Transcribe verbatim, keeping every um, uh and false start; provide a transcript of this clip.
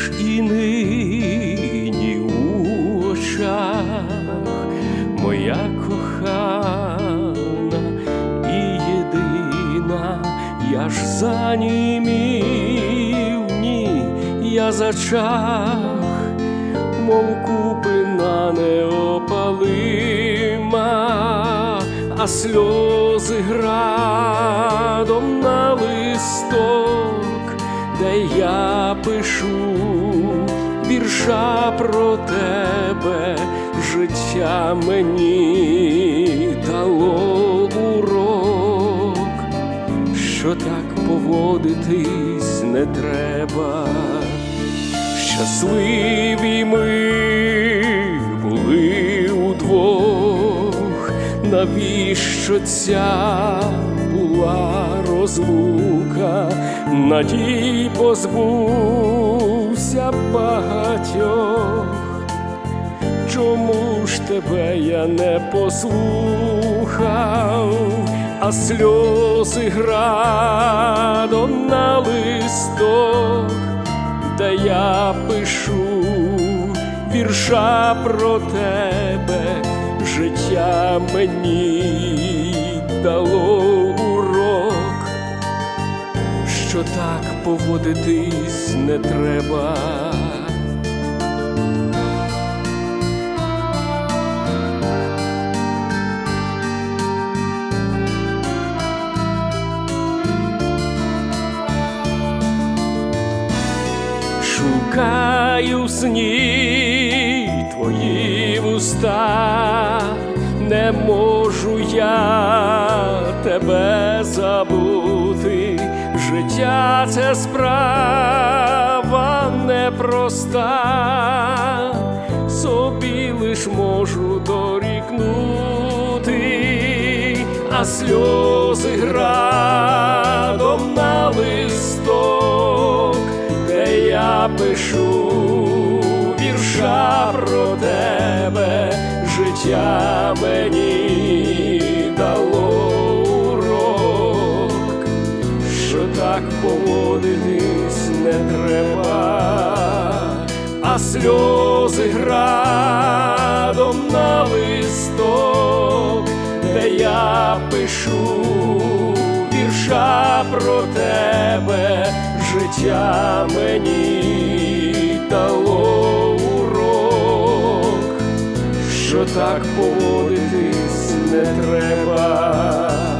ж і нині у очах моя кохана і єдина. Я ж занімів, ні, я зачах, мов купина неопалима, а сльози градом на листок, де я пишу вірша про тебе. Життя мені дало урок, що так поводитись не треба. Щасливі ми були удвох, навіщо ця була розлука? Надій позбувся багатьох, чому ж тебе я не послухав? А сльози градом на листок, де я пишу вірша про тебе. Життя мені дало урок, що так поводитись не треба. Шукаю в сні твої вуста, не можу я тебе забути. Життя — це справа непроста, собі лиш можу дорікнути, а сльози градом на листок, де я пишу вірша про тебе. Життя мені дало урок, що так поводитись не треба. А сльози градом на листок, де я пишу вірша про тебе. Життя мені дало урок, що так поводитись не треба.